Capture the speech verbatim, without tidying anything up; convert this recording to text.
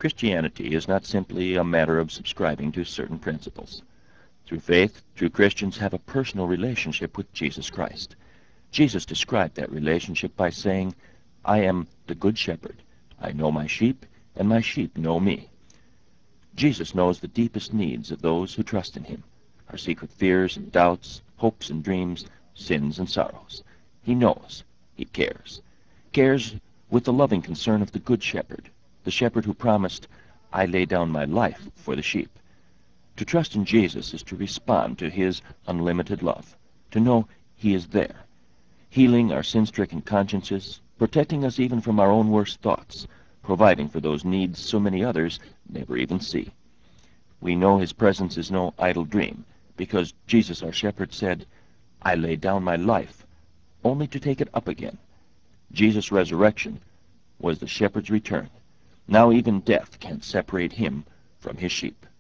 Christianity is not simply a matter of subscribing to certain principles. Through faith, true Christians have a personal relationship with Jesus Christ. Jesus described that relationship by saying, "I am the good shepherd. I know my sheep, and my sheep know me." Jesus knows the deepest needs of those who trust in him, our secret fears and doubts, hopes and dreams, sins and sorrows. He knows. He cares. Cares with the loving concern of the good shepherd, the shepherd who promised, "I lay down my life for the sheep." To trust in Jesus is to respond to his unlimited love, to know he is there, healing our sin-stricken consciences, protecting us even from our own worst thoughts, providing for those needs so many others never even see. We know his presence is no idle dream, because Jesus our shepherd said, "I lay down my life, only to take it up again." Jesus' resurrection was the shepherd's return. Now even death can't separate him from his sheep.